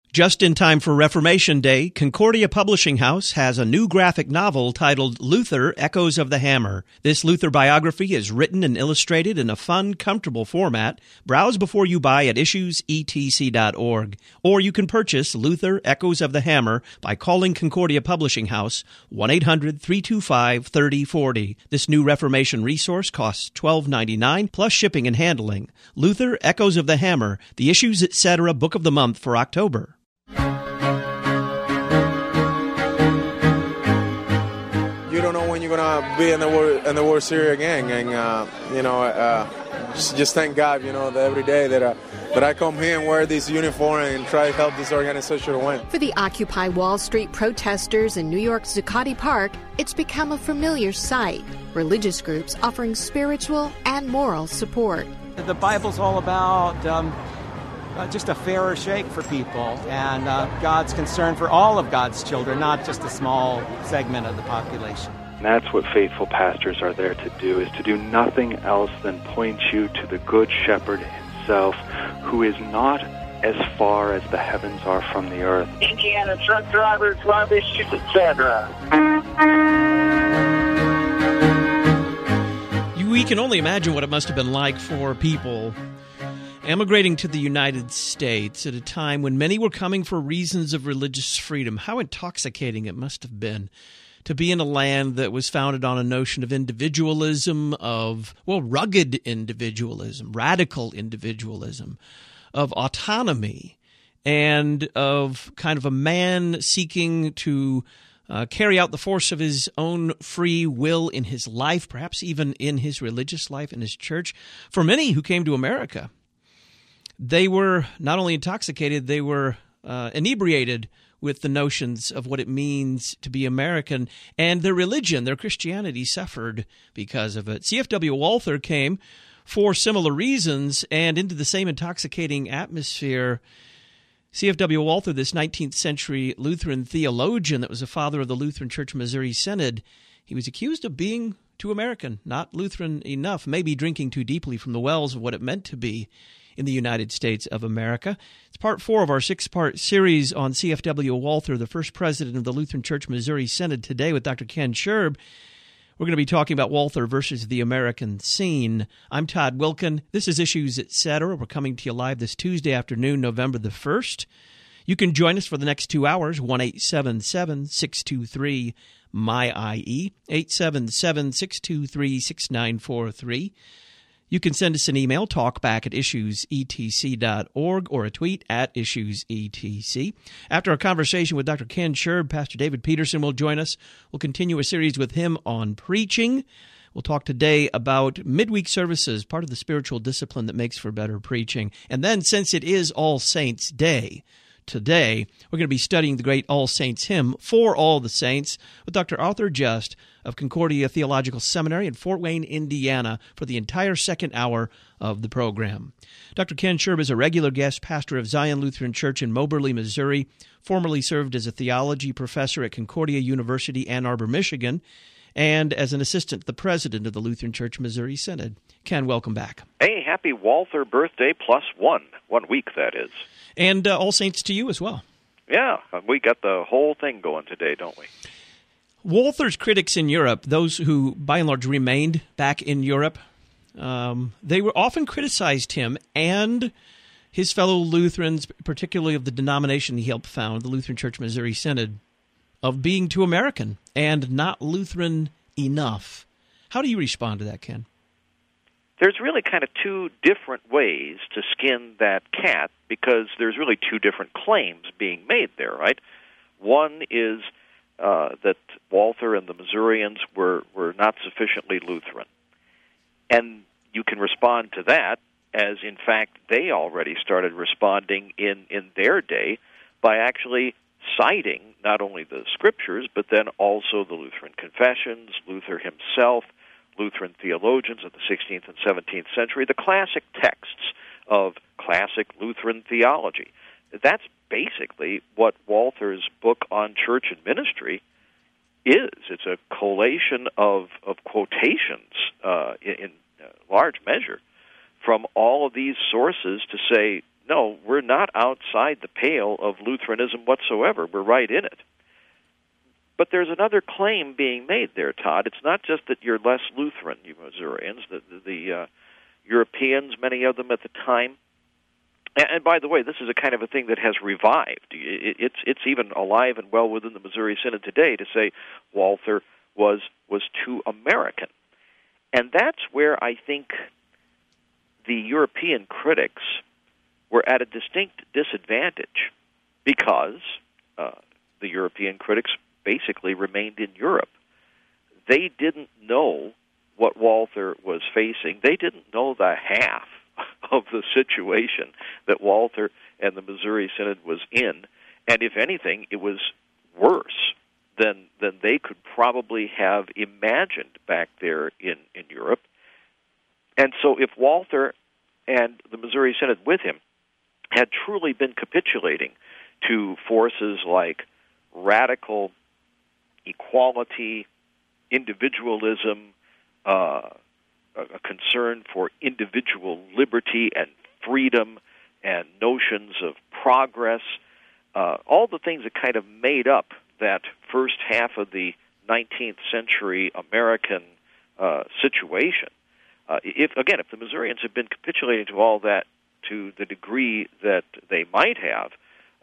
Just in time for Reformation Day, Concordia Publishing House has a new graphic novel titled Luther, Echoes of the Hammer. This Luther biography is written and illustrated in a fun, comfortable format. Browse before you buy at issuesetc.org. Or you can purchase Luther, Echoes of the Hammer by calling Concordia Publishing House 1-800-325-3040. This new Reformation resource costs $12.99 plus shipping and handling. Luther, Echoes of the Hammer, the Issues Etc. Book of the Month for October. You don't know when you're gonna be in the World Series again, and just thank God, that every day that I come here and wear this uniform and try to help this organization to win. For the Occupy Wall Street protesters in New York's Zuccotti Park, it's become a familiar sight. Religious groups offering spiritual and moral support. The Bible's all about just a fairer shake for people, and God's concern for all of God's children, not just a small segment of the population. And that's what faithful pastors are there to do, is to do nothing else than point you to the Good Shepherd himself, who is not as far as the heavens are from the earth. Indiana truck drivers love Issues Etc. We can only imagine what it must have been like for people emigrating to the United States at a time when many were coming for reasons of religious freedom. How intoxicating it must have been to be in a land that was founded on a notion of individualism, of, rugged individualism, radical individualism, of autonomy, and of kind of a man seeking to carry out the force of his own free will in his life, perhaps even in his religious life, in his church. For many who came to America, they were not only intoxicated, they were inebriated with the notions of what it means to be American, and their religion, their Christianity, suffered because of it. C.F.W. Walther came for similar reasons and into the same intoxicating atmosphere. C.F.W. Walther, this 19th century Lutheran theologian that was a father of the Lutheran Church Missouri Synod, he was accused of being too American, not Lutheran enough, maybe drinking too deeply from the wells of what it meant to be in the United States of America. It's part 4 of our 6-part series on C.F.W. Walther, the first president of the Lutheran Church Missouri Synod, today with Dr. Ken Scherb. We're going to be talking about Walther versus the American scene. I'm Todd Wilkin. This is Issues Etc. We're coming to you live this Tuesday afternoon, November the 1st. You can join us for the next 2 hours, 1-877-623-MY-IE, 877-623-6943. You can send us an email, talkback@issuesetc.org, or a tweet @issuesetc. After our conversation with Dr. Ken Scherb, Pastor David Peterson will join us. We'll continue a series with him on preaching. We'll talk today about midweek services, part of the spiritual discipline that makes for better preaching. And then, since it is All Saints' Day, today, we're going to be studying the great All Saints hymn, For All the Saints, with Dr. Arthur Just of Concordia Theological Seminary in Fort Wayne, Indiana, for the entire second hour of the program. Dr. Ken Scherb is a regular guest pastor of Zion Lutheran Church in Moberly, Missouri, formerly served as a theology professor at Concordia University, Ann Arbor, Michigan, and as an assistant to the president of the Lutheran Church Missouri Synod. Ken, welcome back. Hey, happy Walther birthday plus 1 week, that is. And All Saints to you as well. Yeah, we got the whole thing going today, don't we? Walther's critics in Europe, those who by and large remained back in Europe, they were often criticized him and his fellow Lutherans, particularly of the denomination he helped found, the Lutheran Church Missouri Synod, of being too American and not Lutheran enough. How do you respond to that, Ken? There's really kind of 2 different ways to skin that cat, because there's really 2 different claims being made there, right? One is that Walther and the Missourians were not sufficiently Lutheran. And you can respond to that as, in fact, they already started responding in their day by actually citing not only the Scriptures, but then also the Lutheran confessions, Luther himself, Lutheran theologians of the 16th and 17th century, the classic texts of classic Lutheran theology. That's basically what Walther's book on church and ministry is. It's a collation of quotations in large measure from all of these sources to say, no, we're not outside the pale of Lutheranism whatsoever. We're right in it. But there's another claim being made there, Todd. It's not just that you're less Lutheran, you Missourians. The Europeans, many of them at the time, and by the way, this is a kind of a thing that has revived. It's even alive and well within the Missouri Synod today to say Walther was too American. And that's where I think the European critics were at a distinct disadvantage, because the European critics basically remained in Europe. They didn't know what Walther was facing. They didn't know the half of the situation that Walther and the Missouri Synod was in, and if anything, it was worse than they could probably have imagined back there in Europe. And so if Walther and the Missouri Synod with him had truly been capitulating to forces like radical equality, individualism, a concern for individual liberty and freedom and notions of progress, all the things that kind of made up that first half of the 19th century American situation. If the Missourians had been capitulating to all that to the degree that they might have,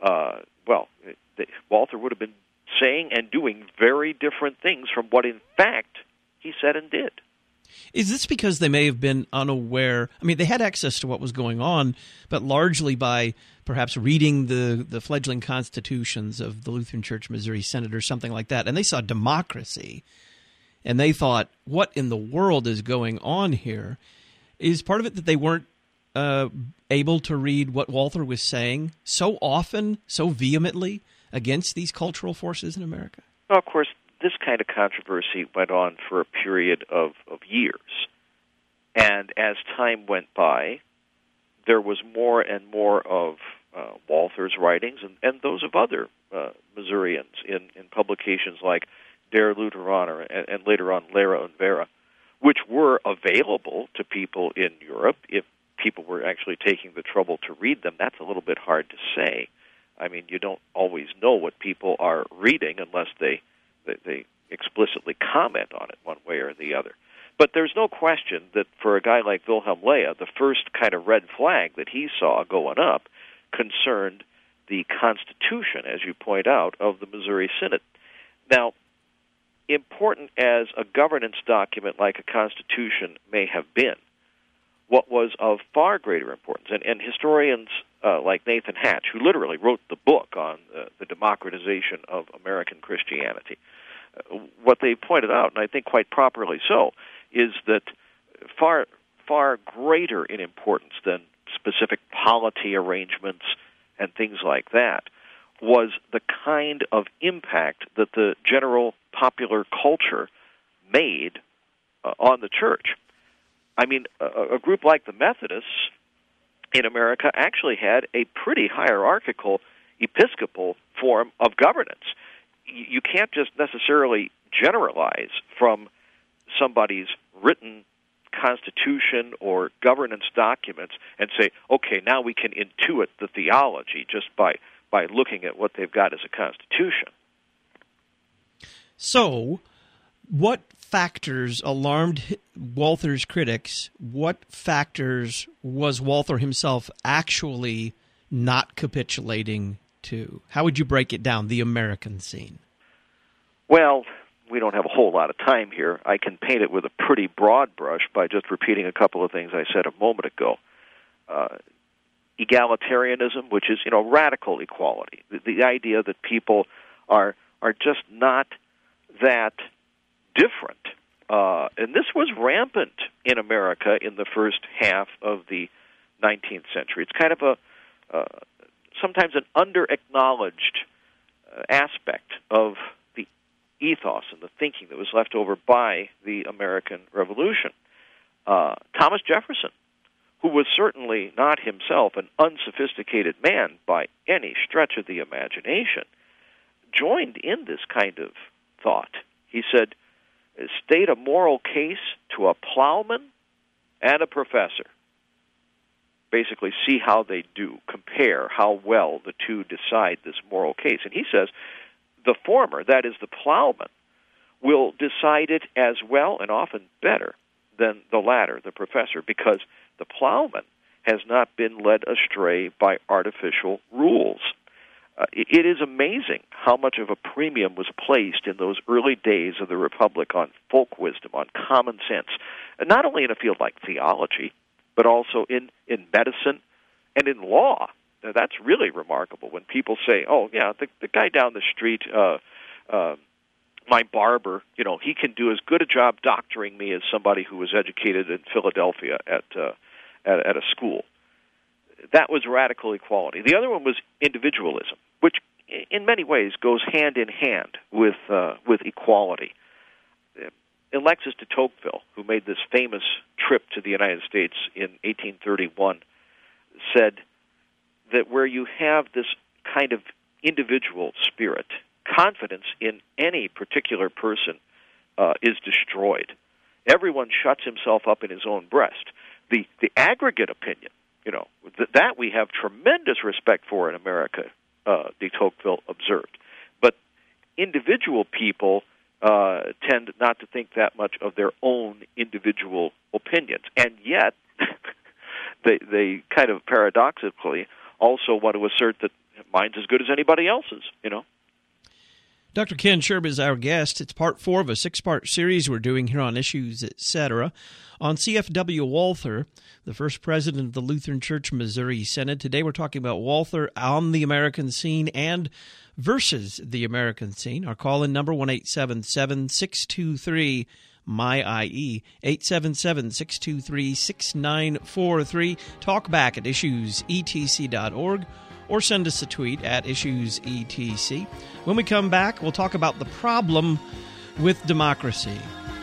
Walther would have been saying and doing very different things from what, in fact, he said and did. Is this because they may have been unaware? I mean, they had access to what was going on, but largely by perhaps reading the fledgling constitutions of the Lutheran Church Missouri Synod or something like that, and they saw democracy, and they thought, what in the world is going on here? Is part of it that they weren't able to read what Walther was saying so often, so vehemently against these cultural forces in America? Well, of course, this kind of controversy went on for a period of years. And as time went by, there was more and more of Walther's writings and those of other Missourians in publications like Der Lutheraner and later on Lehre und Lehre, which were available to people in Europe if people were actually taking the trouble to read them. That's a little bit hard to say. I mean, you don't always know what people are reading unless they explicitly comment on it one way or the other. But there's no question that for a guy like Wilhelm Leah, the first kind of red flag that he saw going up concerned the Constitution, as you point out, of the Missouri Synod. Now, important as a governance document like a Constitution may have been, what was of far greater importance, and historians like Nathan Hatch, who literally wrote the book on the democratization of American Christianity, what they pointed out, and I think quite properly so, is that far greater in importance than specific polity arrangements and things like that was the kind of impact that the general popular culture made on the church. I mean, a group like the Methodists in America actually had a pretty hierarchical episcopal form of governance. You can't just necessarily generalize from somebody's written constitution or governance documents and say, okay, now we can intuit the theology just by looking at what they've got as a constitution. So, what factors alarmed Walther's critics? What factors was Walther himself actually not capitulating to? How would you break it down, the American scene? Well, we don't have a whole lot of time here. I can paint it with a pretty broad brush by just repeating a couple of things I said a moment ago. Egalitarianism, which is, radical equality. The idea that people are just not that different. And this was rampant in America in the first half of the 19th century. It's kind of sometimes an under-acknowledged aspect of the ethos and the thinking that was left over by the American Revolution. Thomas Jefferson, who was certainly not himself an unsophisticated man by any stretch of the imagination, joined in this kind of thought. He said, state a moral case to a plowman and a professor. basically see how they do, compare how well the two decide this moral case. And he says the former, that is the plowman, will decide it as well and often better than the latter, the professor, because the plowman has not been led astray by artificial rules. It is amazing how much of a premium was placed in those early days of the Republic on folk wisdom, on common sense, and not only in a field like theology, but also in medicine and in law. Now, that's really remarkable when people say, oh, yeah, the guy down the street, my barber, he can do as good a job doctoring me as somebody who was educated in Philadelphia at a school. That was radical equality. The other one was individualism, which in many ways goes hand in hand with equality. Alexis de Tocqueville, who made this famous trip to the United States in 1831, said that where you have this kind of individual spirit, confidence in any particular person is destroyed. Everyone shuts himself up in his own breast. The aggregate opinion, that we have tremendous respect for in America, de Tocqueville observed. But individual people tend not to think that much of their own individual opinions. And yet, they kind of paradoxically also want to assert that mine's as good as anybody else's, Dr. Ken Sherb is our guest. It's part 4 of a 6-part series we're doing here on Issues, Etc. On C.F.W. Walther, the first president of the Lutheran Church Missouri Synod. Today we're talking about Walther on the American scene and versus the American scene. Our call-in number, 1-877-623-MY-IE, 877-623-6943. Talk back at issuesetc.org. or send us a tweet at IssuesETC. When we come back, we'll talk about the problem with democracy.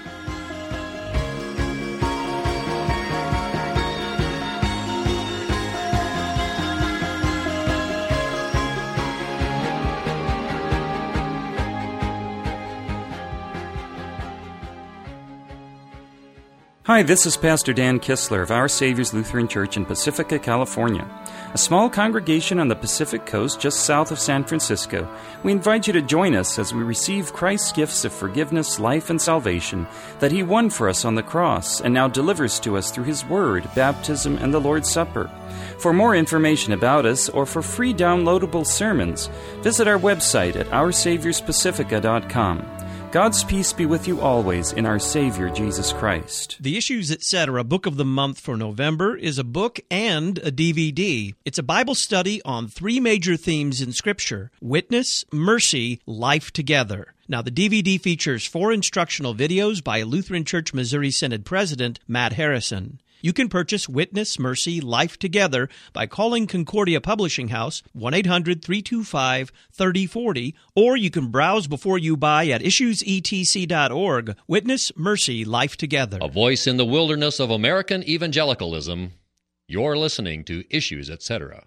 Hi, this is Pastor Dan Kistler of Our Savior's Lutheran Church in Pacifica, California, a small congregation on the Pacific Coast just south of San Francisco. We invite you to join us as we receive Christ's gifts of forgiveness, life, and salvation that He won for us on the cross and now delivers to us through His Word, baptism, and the Lord's Supper. For more information about us or for free downloadable sermons, visit our website at OurSaviorsPacifica.com. God's peace be with you always in our Savior, Jesus Christ. The Issues, Etc. Book of the Month for November is a book and a DVD. It's a Bible study on 3 major themes in Scripture: witness, mercy, life together. Now, the DVD features 4 instructional videos by Lutheran Church Missouri Synod President Matt Harrison. You can purchase Witness, Mercy, Life Together by calling Concordia Publishing House, 1-800-325-3040, or you can browse before you buy at issuesetc.org. Witness, Mercy, Life Together. A voice in the wilderness of American evangelicalism. You're listening to Issues, Etc.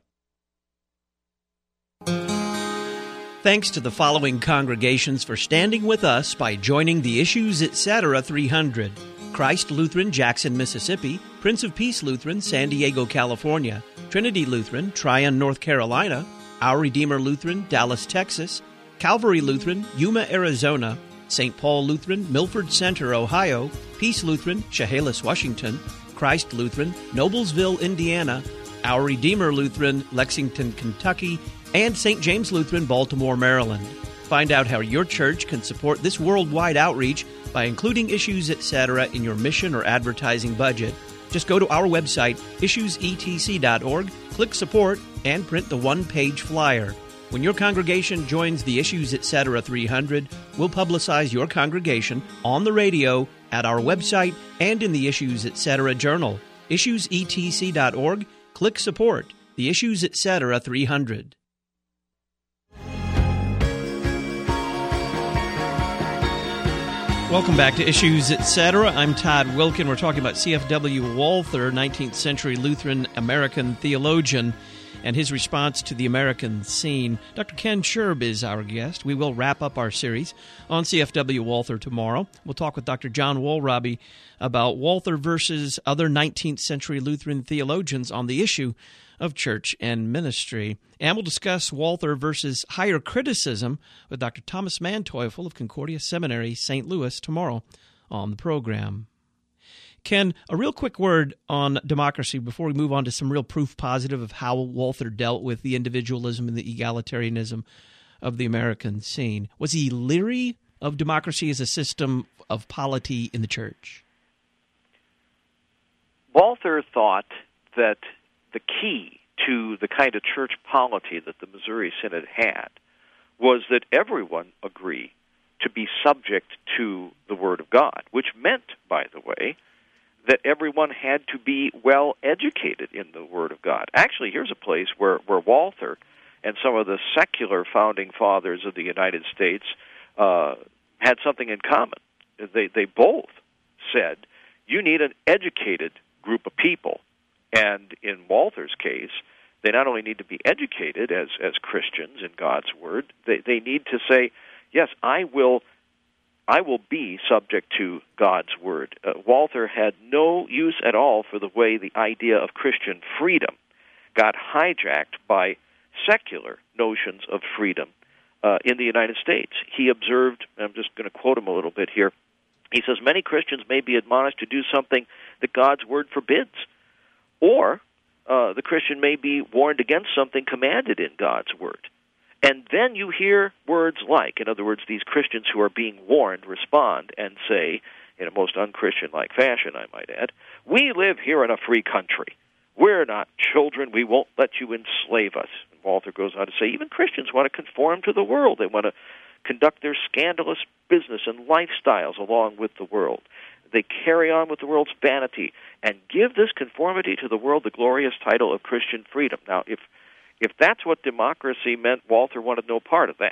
Thanks to the following congregations for standing with us by joining the Issues, Etc. 300. Christ Lutheran, Jackson, Mississippi; Prince of Peace Lutheran, San Diego, California; Trinity Lutheran, Tryon, North Carolina; Our Redeemer Lutheran, Dallas, Texas; Calvary Lutheran, Yuma, Arizona; St. Paul Lutheran, Milford Center, Ohio; Peace Lutheran, Chehalis, Washington; Christ Lutheran, Noblesville, Indiana; Our Redeemer Lutheran, Lexington, Kentucky; and St. James Lutheran, Baltimore, Maryland. Find out how your church can support this worldwide outreach by including Issues, Etc. in your mission or advertising budget. Just go to our website, issuesetc.org, click Support, and print the one-page flyer. When your congregation joins the Issues, Etc. 300, we'll publicize your congregation on the radio, at our website, and in the Issues, Etc. journal. issuesetc.org, click Support, the Issues, Etc. 300. Welcome back to Issues, Etc. I'm Todd Wilkin. We're talking about C.F.W. Walther, 19th century Lutheran American theologian. and his response to the American scene. Dr. Ken Scherb is our guest. We will wrap up our series on CFW Walther tomorrow. We'll talk with Dr. John Woolrabi about Walther versus other 19th century Lutheran theologians on the issue of church and ministry. And we'll discuss Walther versus higher criticism with Dr. Thomas Manteuffel of Concordia Seminary, St. Louis, tomorrow on the program. Ken, a real quick word on democracy before we move on to some real proof positive of how Walther dealt with the individualism and the egalitarianism of the American scene. Was he leery of democracy as a system of polity in the church? Walther thought that the key to the kind of church polity that the Missouri Synod had was that everyone agree to be subject to the Word of God, which meant, by the way, that everyone had to be well educated in the Word of God. Actually, here's a place where Walther and some of the secular founding fathers of the United States had something in common. They both said, you need an educated group of people. And in Walther's case, they not only need to be educated as Christians in God's Word, they need to say, yes, I will be subject to God's Word. Walther had no use at all for the way the idea of Christian freedom got hijacked by secular notions of freedom in the United States. He observed, I'm just going to quote him a little bit here, he says, many Christians may be admonished to do something that God's Word forbids, or the Christian may be warned against something commanded in God's Word. And then you hear words like, in other words, these Christians who are being warned respond and say, in a most unchristian-like fashion, I might add, we live here in a free country. We're not children. We won't let you enslave us. And Walther goes on to say, even Christians want to conform to the world. They want to conduct their scandalous business and lifestyles along with the world. They carry on with the world's vanity and give this conformity to the world the glorious title of Christian freedom. Now, if that's what democracy meant, Walther wanted no part of that.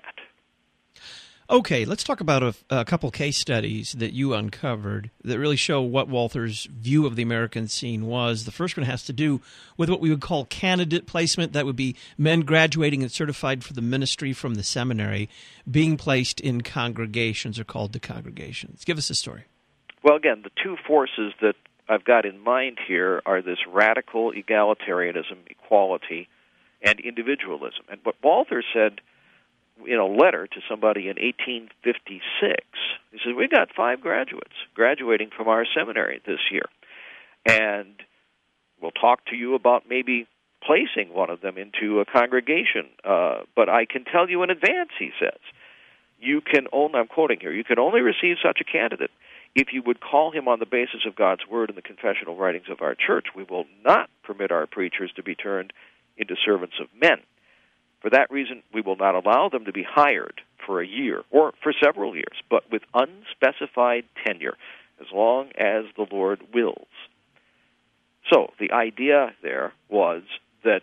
Okay, let's talk about a couple case studies that you uncovered that really show what Walther's view of the American scene was. The first one has to do with what we would call candidate placement. That would be men graduating and certified for the ministry from the seminary being placed in congregations or called to congregations. Give us a story. Well, again, the two forces that I've got in mind here are this radical egalitarianism, equality, and individualism. And what Walther said in a letter to somebody in 1856, he said, we got 5 graduates graduating from our seminary this year, and we'll talk to you about maybe placing one of them into a congregation. But I can tell you in advance, he says, you can only, I'm quoting here, you can only receive such a candidate if you would call him on the basis of God's Word and the confessional writings of our church. We will not permit our preachers to be turned into servants of men. For that reason, we will not allow them to be hired for a year or for several years, but with unspecified tenure, as long as the Lord wills. So the idea there was that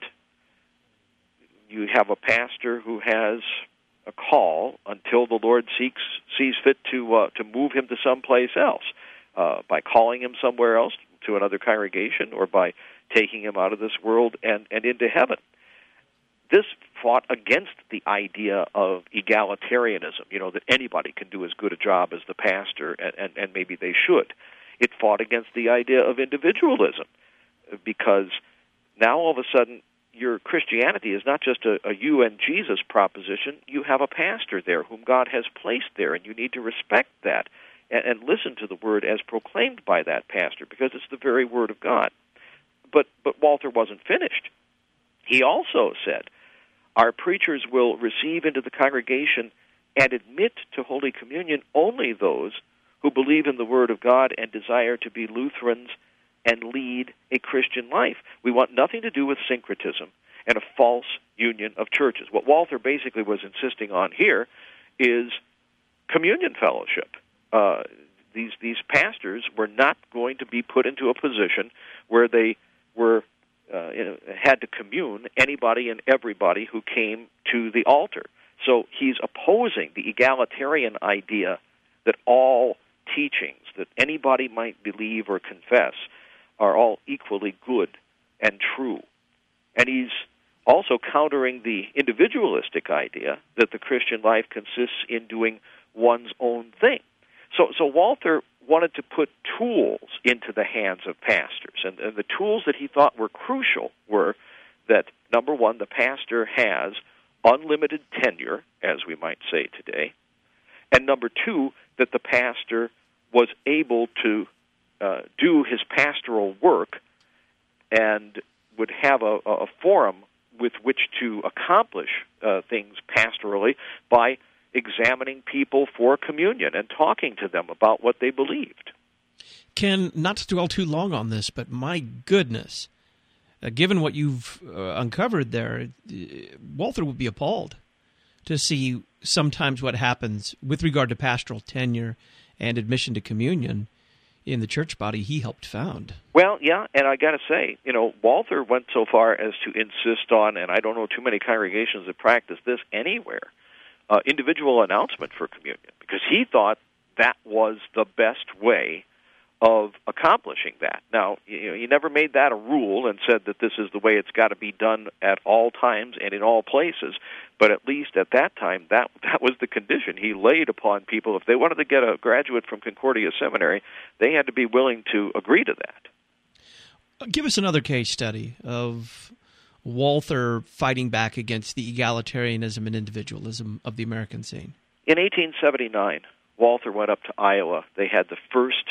you have a pastor who has a call until the Lord sees fit to move him to someplace else, by calling him somewhere else to another congregation or by taking him out of this world and into heaven. This fought against the idea of egalitarianism, that anybody can do as good a job as the pastor, and maybe they should. It fought against the idea of individualism, because now all of a sudden your Christianity is not just a you and Jesus proposition. You have a pastor there whom God has placed there, and you need to respect that and listen to the word as proclaimed by that pastor, because it's the very word of God. But Walther wasn't finished. He also said, our preachers will receive into the congregation and admit to Holy Communion only those who believe in the Word of God and desire to be Lutherans and lead a Christian life. We want nothing to do with syncretism and a false union of churches. What Walther basically was insisting on here is communion fellowship. These pastors were not going to be put into a position where they were had to commune anybody and everybody who came to the altar. So he's opposing the egalitarian idea that all teachings that anybody might believe or confess are all equally good and true. And he's also countering the individualistic idea that the Christian life consists in doing one's own thing. So Walther wanted to put tools into the hands of pastors, and the tools that he thought were crucial were that, number one, the pastor has unlimited tenure, as we might say today, and number two, that the pastor was able to do his pastoral work and would have a forum with which to accomplish things pastorally by examining people for communion and talking to them about what they believed. Ken, not to dwell too long on this, but my goodness, given what you've uncovered there, Walther would be appalled to see sometimes what happens with regard to pastoral tenure and admission to communion in the church body he helped found. Well, yeah, and I got to say, Walther went so far as to insist on, and I don't know too many congregations that practice this anywhere, individual announcement for communion, because he thought that was the best way of accomplishing that. Now, he never made that a rule and said that this is the way it's got to be done at all times and in all places, but at least at that time, that was the condition he laid upon people. If they wanted to get a graduate from Concordia Seminary, they had to be willing to agree to that. Give us another case study of Walther fighting back against the egalitarianism and individualism of the American scene. In 1879, Walther went up to Iowa. They had the first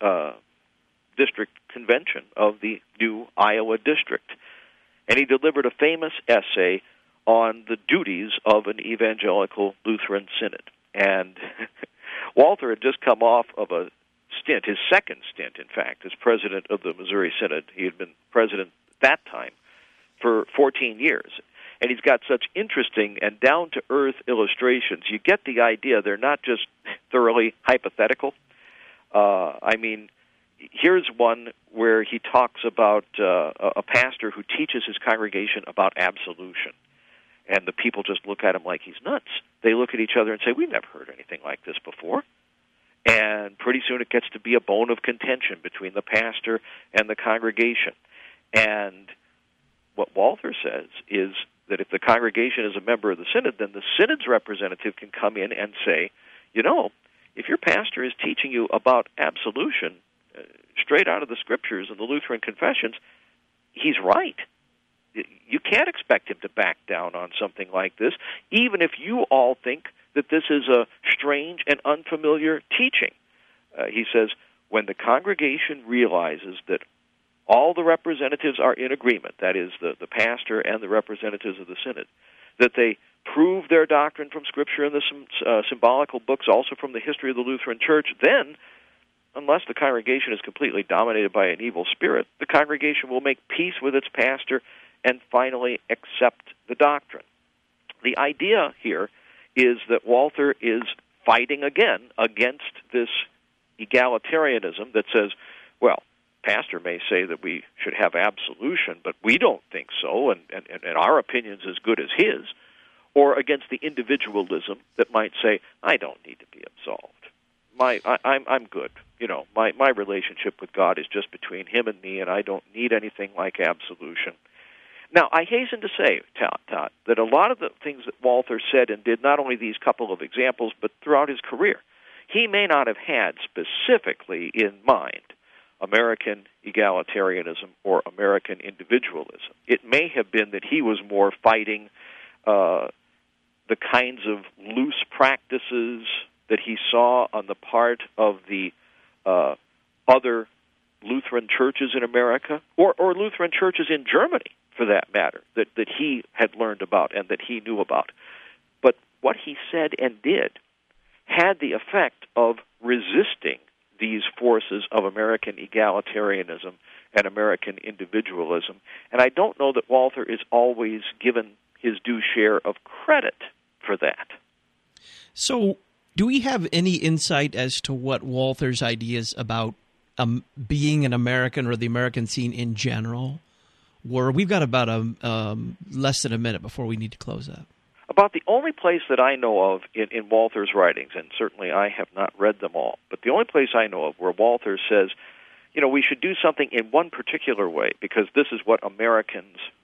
district convention of the new Iowa district, and he delivered a famous essay on the duties of an evangelical Lutheran synod. And Walther had just come off of a stint, his second stint, in fact, as president of the Missouri Synod. He had been president at that time for 14 years. And he's got such interesting and down-to-earth illustrations. You get the idea. They're not just thoroughly hypothetical. Here's one where he talks about a pastor who teaches his congregation about absolution. And the people just look at him like he's nuts. They look at each other and say, we've never heard anything like this before. And pretty soon it gets to be a bone of contention between the pastor and the congregation. And what Walther says is that if the congregation is a member of the synod, then the synod's representative can come in and say, if your pastor is teaching you about absolution straight out of the Scriptures and the Lutheran confessions, he's right. You can't expect him to back down on something like this, even if you all think that this is a strange and unfamiliar teaching. He says, when the congregation realizes that all the representatives are in agreement, that is, the pastor and the representatives of the synod, that they prove their doctrine from Scripture and the symbolical books, also from the history of the Lutheran Church, then, unless the congregation is completely dominated by an evil spirit, the congregation will make peace with its pastor and finally accept the doctrine. The idea here is that Walther is fighting again against this egalitarianism that says, well, pastor may say that we should have absolution, but we don't think so, and our opinion's as good as his, or against the individualism that might say, I don't need to be absolved. I'm good. My relationship with God is just between him and me, and I don't need anything like absolution. Now, I hasten to say, Todd, that a lot of the things that Walther said and did, not only these couple of examples, but throughout his career, he may not have had specifically in mind American egalitarianism or American individualism. It may have been that he was more fighting the kinds of loose practices that he saw on the part of the other Lutheran churches in America, or Lutheran churches in Germany, for that matter, that he had learned about and that he knew about. But what he said and did had the effect of resisting these forces of American egalitarianism and American individualism. And I don't know that Walther is always given his due share of credit for that. So, do we have any insight as to what Walther's ideas about being an American or the American scene in general were? We've got about less than a minute before we need to close up. About the only place that I know of in Walther's writings, and certainly I have not read them all, but the only place I know of where Walther says, we should do something in one particular way because this is what Americans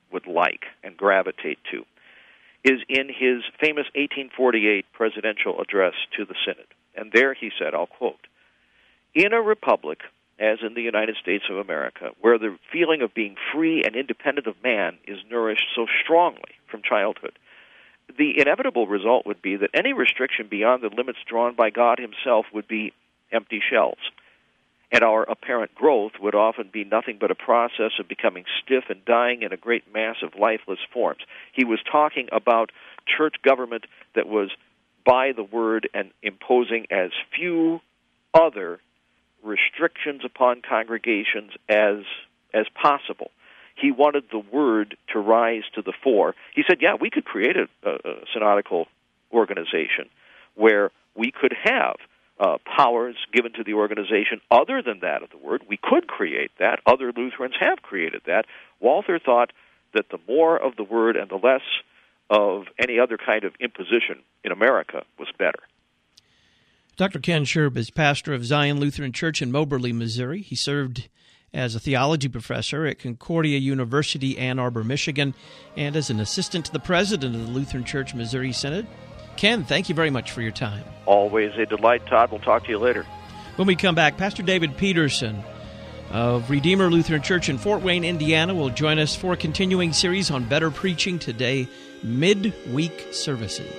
would like and gravitate to, is in his famous 1848 presidential address to the Synod. And there he said, I'll quote, "In a republic, as in the United States of America, where the feeling of being free and independent of man is nourished so strongly from childhood, the inevitable result would be that any restriction beyond the limits drawn by God himself would be empty shells, and our apparent growth would often be nothing but a process of becoming stiff and dying in a great mass of lifeless forms." He was talking about church government that was by the word and imposing as few other restrictions upon congregations as possible. He wanted the word to rise to the fore. He said, yeah, we could create a synodical organization where we could have powers given to the organization other than that of the word. We could create that. Other Lutherans have created that. Walther thought that the more of the word and the less of any other kind of imposition in America was better. Dr. Ken Scherb is pastor of Zion Lutheran Church in Moberly, Missouri. He served as a theology professor at Concordia University, Ann Arbor, Michigan, and as an assistant to the president of the Lutheran Church Missouri Synod. Ken, thank you very much for your time. Always a delight, Todd. We'll talk to you later. When we come back, Pastor David Peterson of Redeemer Lutheran Church in Fort Wayne, Indiana, will join us for a continuing series on Better Preaching Today, midweek services.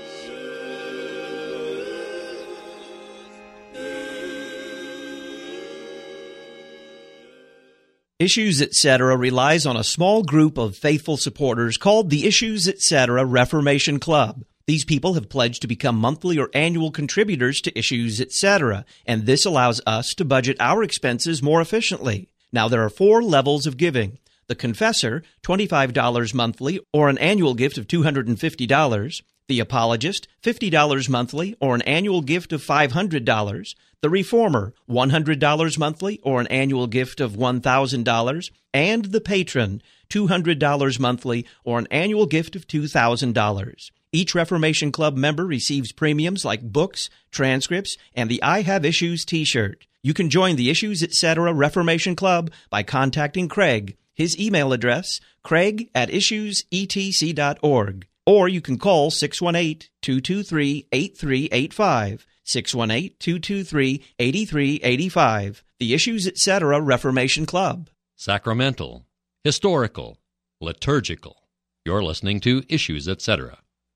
Issues Etc. relies on a small group of faithful supporters called the Issues Etc. Reformation Club. These people have pledged to become monthly or annual contributors to Issues Etc., and this allows us to budget our expenses more efficiently. Now, there are 4 levels of giving. The Confessor, $25 monthly or an annual gift of $250. The Apologist, $50 monthly or an annual gift of $500. The Reformer, $100 monthly or an annual gift of $1,000. And the Patron, $200 monthly or an annual gift of $2,000. Each Reformation Club member receives premiums like books, transcripts, and the I Have Issues t-shirt. You can join the Issues Etc. Reformation Club by contacting Craig. His email address, craig@issuesetc.org. Or you can call 618-223-8385, 618-223-8385, the Issues Etc. Reformation Club. Sacramental, historical, liturgical. You're listening to Issues Etc.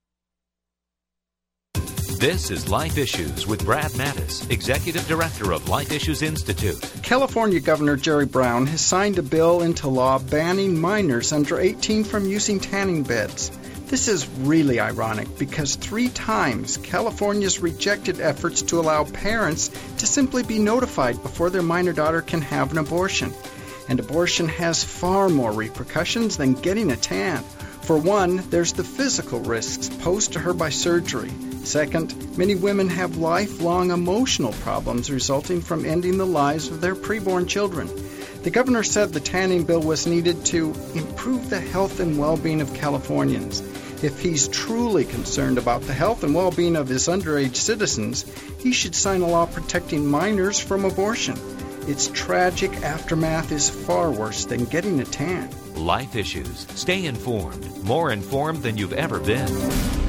This is Life Issues with Brad Mattis, Executive Director of Life Issues Institute. California Governor Jerry Brown has signed a bill into law banning minors under 18 from using tanning beds. This is really ironic because 3 times California's rejected efforts to allow parents to simply be notified before their minor daughter can have an abortion. And abortion has far more repercussions than getting a tan. For one, there's the physical risks posed to her by surgery. Second, many women have lifelong emotional problems resulting from ending the lives of their preborn children. The governor said the tanning bill was needed to improve the health and well-being of Californians. If he's truly concerned about the health and well-being of his underage citizens, he should sign a law protecting minors from abortion. Its tragic aftermath is far worse than getting a tan. Life Issues. Stay informed. More informed than you've ever been.